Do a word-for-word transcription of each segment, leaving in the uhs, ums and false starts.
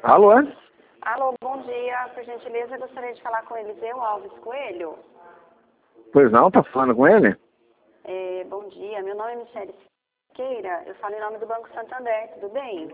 Alô? Alô, bom dia. Por gentileza, eu gostaria de falar com Eliseu Alves Coelho. Pois não, tá falando com ele? É, bom dia, meu nome é Michele Siqueira, eu falo em nome do Banco Santander, tudo bem?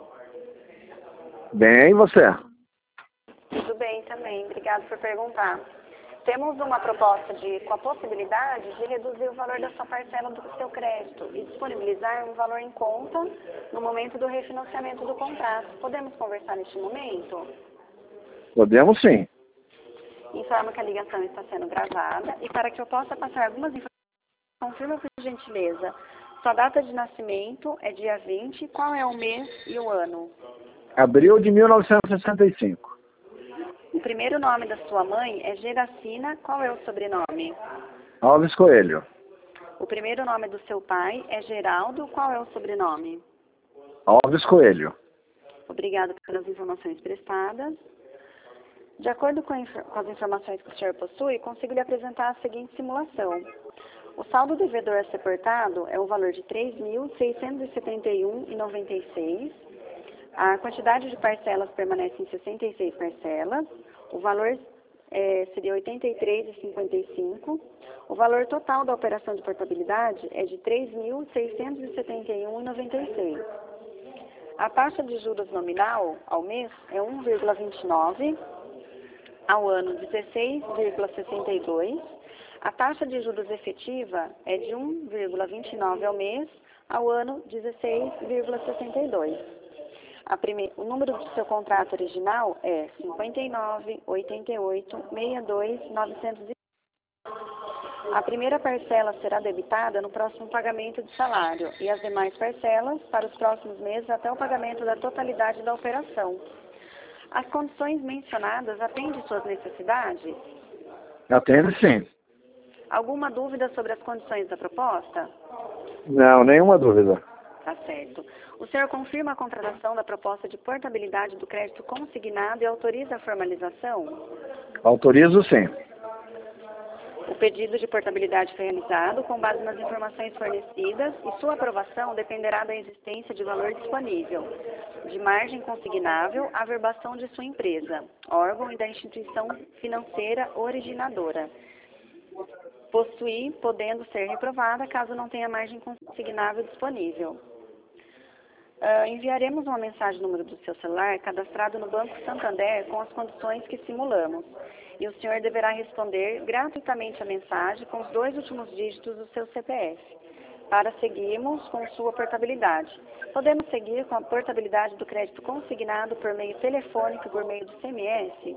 Bem, e você? Tudo bem também, obrigado por perguntar. Temos uma proposta de, com a possibilidade de reduzir o valor da sua parcela do seu crédito e disponibilizar um valor em conta no momento do refinanciamento do contrato. Podemos conversar neste momento? Podemos sim. Informo que a ligação está sendo gravada e para que eu possa passar algumas informações, confirma por gentileza. Sua data de nascimento é dia vinte, qual é o mês e o ano? Abril de mil novecentos e sessenta e cinco. O primeiro nome da sua mãe é Geracina, qual é o sobrenome? Alves Coelho. O primeiro nome do seu pai é Geraldo, qual é o sobrenome? Alves Coelho. Obrigada pelas informações prestadas. De acordo com, com as informações que o senhor possui, consigo lhe apresentar a seguinte simulação. O saldo devedor a ser portado é o valor de três mil seiscentos e setenta e um reais e noventa e seis centavos. A quantidade de parcelas permanece em sessenta e seis parcelas. O valor é, seria oitenta e três reais e cinquenta e cinco centavos. O valor total da operação de portabilidade é de três mil seiscentos e setenta e um reais e noventa e seis centavos. A taxa de juros nominal ao mês é um vírgula vinte e nove por cento, ao ano dezesseis vírgula sessenta e dois por cento. A taxa de juros efetiva é de um vírgula vinte e nove por cento ao mês, ao ano dezesseis vírgula sessenta e dois por cento. A prime... O número do seu contrato original é cinquenta e nove, oitenta e oito, sessenta e dois, novecentos e... A primeira parcela será debitada no próximo pagamento de salário e as demais parcelas para os próximos meses até o pagamento da totalidade da operação. As condições mencionadas atendem suas necessidades? Atende sim. Alguma dúvida sobre as condições da proposta? Não, nenhuma dúvida. Tá certo. O senhor confirma a contratação da proposta de portabilidade do crédito consignado e autoriza a formalização? Autorizo sim. O pedido de portabilidade foi realizado com base nas informações fornecidas e sua aprovação dependerá da existência de valor disponível, de margem consignável, averbação de sua empresa, órgão e da instituição financeira originadora. Possuir, podendo ser reprovada caso não tenha margem consignável disponível. Uh, enviaremos uma mensagem no número do seu celular cadastrado no Banco Santander com as condições que simulamos. E o senhor deverá responder gratuitamente a mensagem com os dois últimos dígitos do seu C P F, para seguirmos com sua portabilidade. Podemos seguir com a portabilidade do crédito consignado por meio telefônico e por meio do C M S?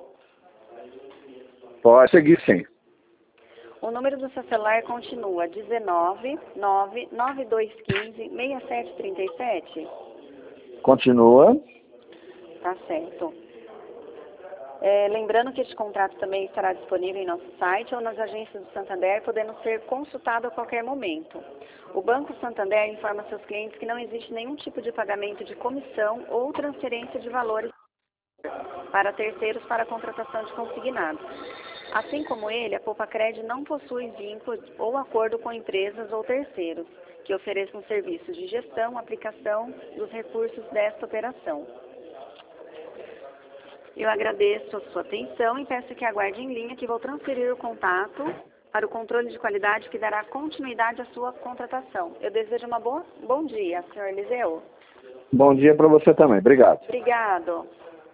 Pode seguir sim. O número do seu celular continua dezenove, nove, nove dois um cinco, seis sete três sete? Continua. Tá certo. É, lembrando que este contrato também estará disponível em nosso site ou nas agências do Santander, podendo ser consultado a qualquer momento. O Banco Santander informa seus clientes que não existe nenhum tipo de pagamento de comissão ou transferência de valores para terceiros para a contratação de consignado. Assim como ele, a Poupa-Cred não possui vínculo ou acordo com empresas ou terceiros que ofereçam serviços de gestão, aplicação dos recursos desta operação. Eu agradeço a sua atenção e peço que aguarde em linha que vou transferir o contato para o controle de qualidade que dará continuidade à sua contratação. Eu desejo uma boa, bom dia, senhor Eliseu. Bom dia para você também. Obrigado. Obrigado.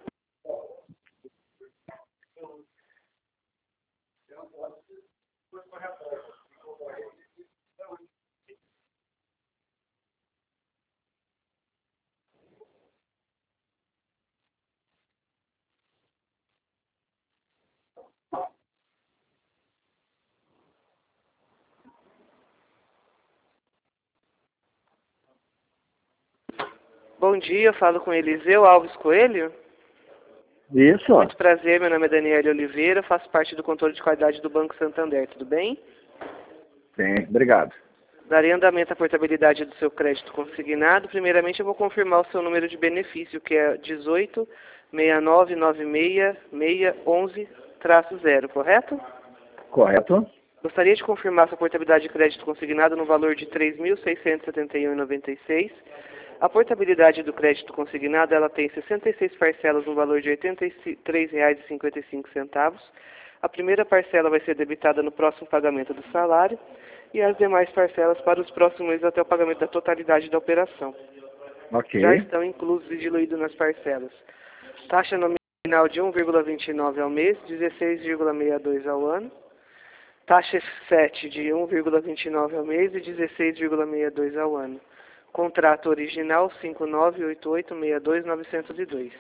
Bom dia, eu falo com Eliseu Alves Coelho. Isso. Muito prazer, meu nome é Daniele Oliveira, faço parte do controle de qualidade do Banco Santander, tudo bem? Sim, obrigado. Darei andamento à portabilidade do seu crédito consignado. Primeiramente, eu vou confirmar o seu número de benefício, que é dezoito, seis nove nove seis, seis onze, zero, correto? Correto. Gostaria de confirmar sua portabilidade de crédito consignado no valor de três mil seiscentos e setenta e um reais e noventa e seis centavos. A portabilidade do crédito consignado, ela tem sessenta e seis parcelas no valor de oitenta e três reais e cinquenta e cinco centavos. A primeira parcela vai ser debitada no próximo pagamento do salário e as demais parcelas para os próximos meses até o pagamento da totalidade da operação. Ok. Já estão inclusos e diluídos nas parcelas. Taxa nominal de um vírgula vinte e nove ao mês, dezesseis vírgula sessenta e dois ao ano. Taxa F sete de um vírgula vinte e nove ao mês e dezesseis vírgula sessenta e dois ao ano. Contrato original cinco nove oito oito seis dois nove zero dois.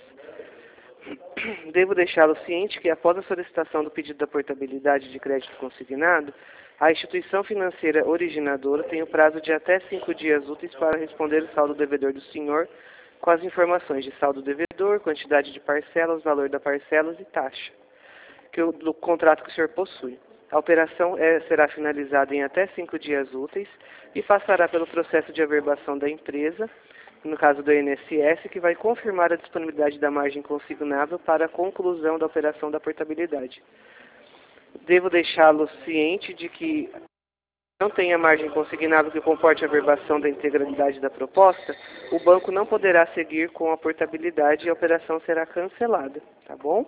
Devo deixá-lo ciente que, após a solicitação do pedido da portabilidade de crédito consignado, a instituição financeira originadora tem o prazo de até cinco dias úteis para responder o saldo devedor do senhor com as informações de saldo devedor, quantidade de parcelas, valor da parcelas e taxa que o, do contrato que o senhor possui. A operação é, será finalizada em até cinco dias úteis e passará pelo processo de averbação da empresa, no caso do I N S S, que vai confirmar a disponibilidade da margem consignável para a conclusão da operação da portabilidade. Devo deixá-lo ciente de que não tenha margem consignável que comporte a averbação da integralidade da proposta, o banco não poderá seguir com a portabilidade e a operação será cancelada, tá bom?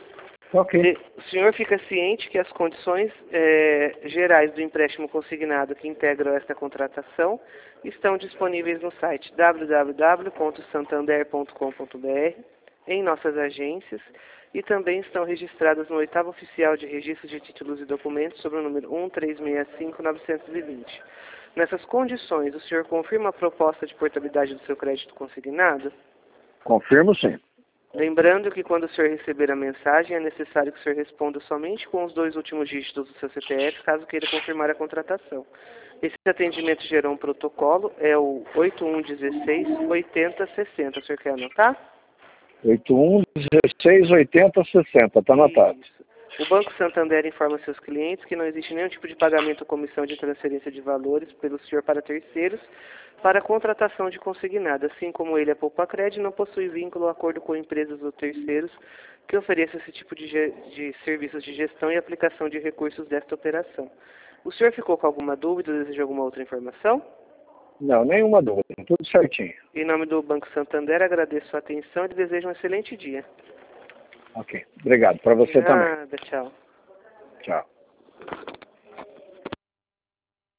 Ok. O senhor fica ciente que as condições eh, gerais do empréstimo consignado que integram esta contratação estão disponíveis no site w w w ponto santander ponto com ponto b r, em nossas agências, e também estão registradas no oitavo oficial de registro de títulos e documentos sobre o número um três seis cinco nove dois zero. Nessas condições, o senhor confirma a proposta de portabilidade do seu crédito consignado? Confirmo sim. Lembrando que quando o senhor receber a mensagem, é necessário que o senhor responda somente com os dois últimos dígitos do seu C P F, caso queira confirmar a contratação. Esse atendimento gerou um protocolo, é o oito um um seis oito zero seis zero. O senhor quer anotar? oito um um seis oito zero seis zero, está anotado. Isso. O Banco Santander informa seus clientes que não existe nenhum tipo de pagamento ou comissão de transferência de valores pelo senhor para terceiros para a contratação de consignado, assim como ele, a Poupacred, não possui vínculo ou acordo com empresas ou terceiros que ofereçam esse tipo de, de serviços de gestão e aplicação de recursos desta operação. O senhor ficou com alguma dúvida ou deseja alguma outra informação? Não, nenhuma dúvida, tudo certinho. Em nome do Banco Santander, agradeço a atenção e desejo um excelente dia. Ok, obrigado. Para você também. Nada, tchau. Tchau.